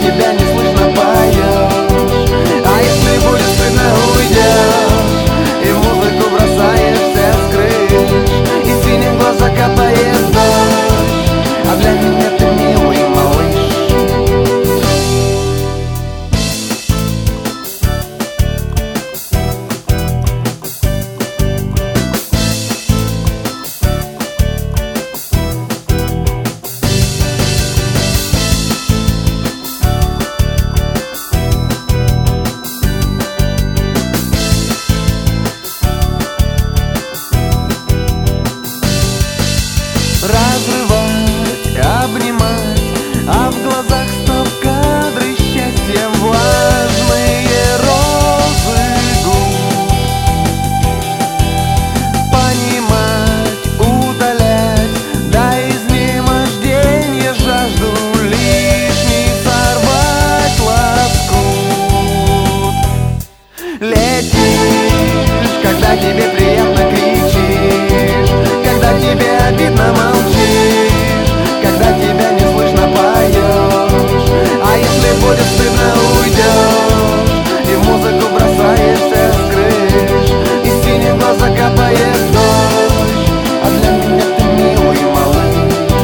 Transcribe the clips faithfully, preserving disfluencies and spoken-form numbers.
тебя не слышно поешь. А если будет стыдно, уйдешь и музыку бросаешься с крыш, и синим глаза капает дождь, а для меня ты милый малыш. Разрывать, обнимать, а в глазах стоп-кадры счастьем влажные розы губ. Понимать, удалять, да изнеможденья жажду лишний сорвать лоскут. Летишь, когда тебе приятно, кричишь, когда тебе обидно, молчишь, когда тебя не слышно, поешь. А если будет стыдно, уйдешь и в музыку бросаешься с крыш, и синие глаза капает дождь, а для меня ты милый малыш.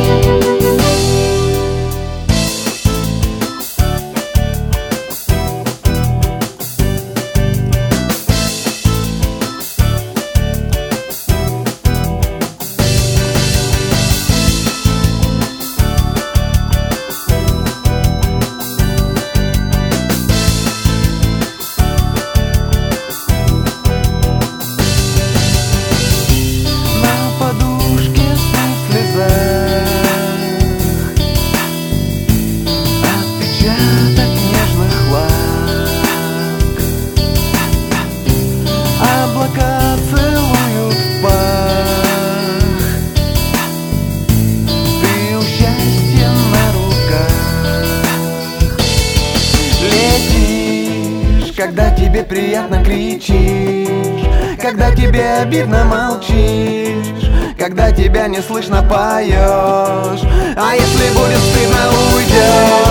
Облака целуют в пах, ты у счастья на руках. Летишь, когда тебе приятно, кричишь, когда тебе обидно, молчишь, когда тебя не слышно, поешь. А если будет стыдно, уйдешь